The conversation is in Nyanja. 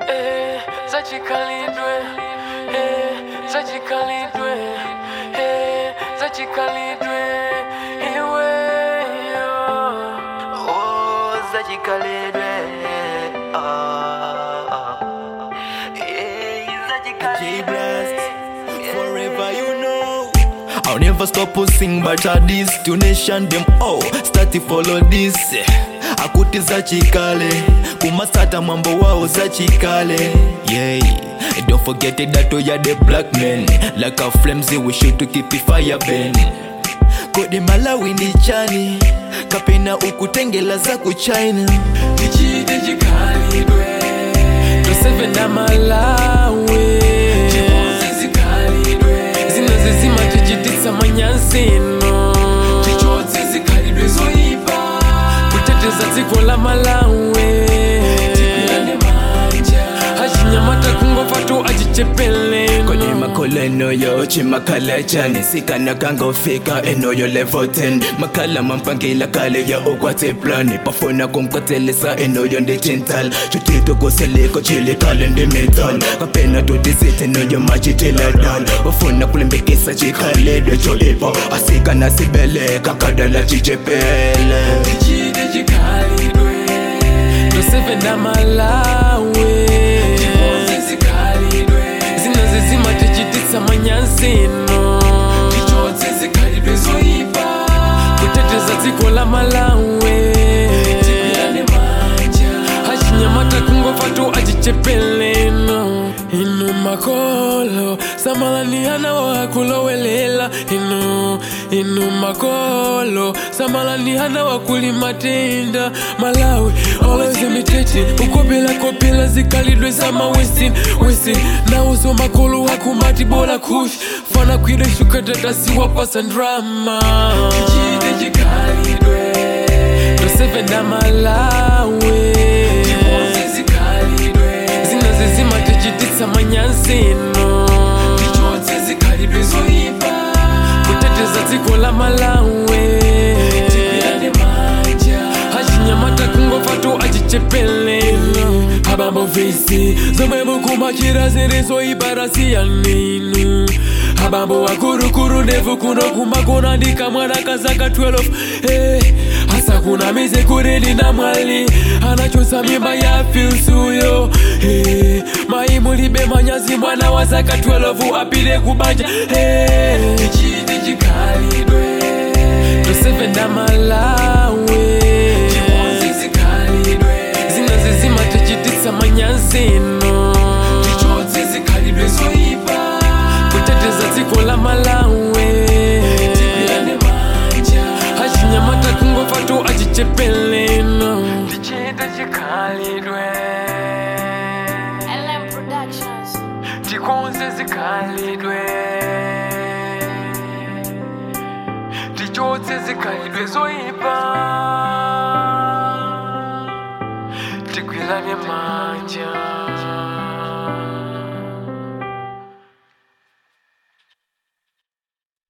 Zachikhalidwe, Zachikhalidwe, Zachikhalidwe, iwe oh Zachikhalidwe, J-Blast, forever you know. I'll never stop to sing but this to nation them oh start to follow this. Akuti Zachikale kumasata mambo wao Zachikale yeah. Don't forget that we are the black men like a flames we should to keep the fire burning. Kodi Malawi ni chani kapena ukutengela za kuchina Tichite chikhalidwe to seven na Malawi Chiponze zikhalidwe zinazizima tichitisa manyansino Tichotse zikhalidwe zoipa kuteteza dziko la Malawi Tipilane manja Achinyamata kungofa tu achichepele Kodi makolo enoyo chimakala chani sikana kangofika enoyo level 10 makala mampangila kale ya okwate plani pafona kumkatelesa enoyo nditintal chutito koseleko chili kale ndi metal kapena tutisite enoyo machitila dal wafuna kulimbikisa chikhalidwe choipo asikana sibele kakadala chichepele Tichite chikhalidwe to seven na Malawi Chiponze zikhalidwe zinazizima tichitisa manyansino Tichotse zikhalidwe zoipa kuteteza dziko la Malawi Tipilane manja Achinyamata kungofa tu achichepeleno Inu makolo samalaniana wakulowelela Inu makolo samalaniana wakulimatenda Malawi always imitating ukopela zikhalidwe zama Westin na uzo makolo wakumati bola kush fana kwide shukatata siwa pasa drama Tichite chikhalidwe to seven na Malawi Chiponze zikhalidwe zinazizima tichitisa manyansino Tichotse zikhalidwe zoipa kuteteza dziko la Malawi Tipilane manja Achinyamata kungofa tu achichepeleno Abambo visi zomwe mukumachira zirizoipa rasiya ninu Abambo wakurukuru ndevu kuno kumakona ndika mwana kazaka 12 Asa kuna mize kuredi na mwali anachosa mimba ya filsuyo Maimulibe manyazi mwana wa zaka 12 apile kubanja Tichite chikhalidwe to seven na Malawi Chiponze zikhalidwe zinazizima tichitisa manyansino Tichotse zikhalidwe zoipa kuteteza dziko la Malawi Tipilane manja Achinyamata kungofa tu achichepeleno Tichite chikhalidwe LM Productions. Tikonze zikhalidwe Tichotse zikhalidwe zoipa Tikwilane manja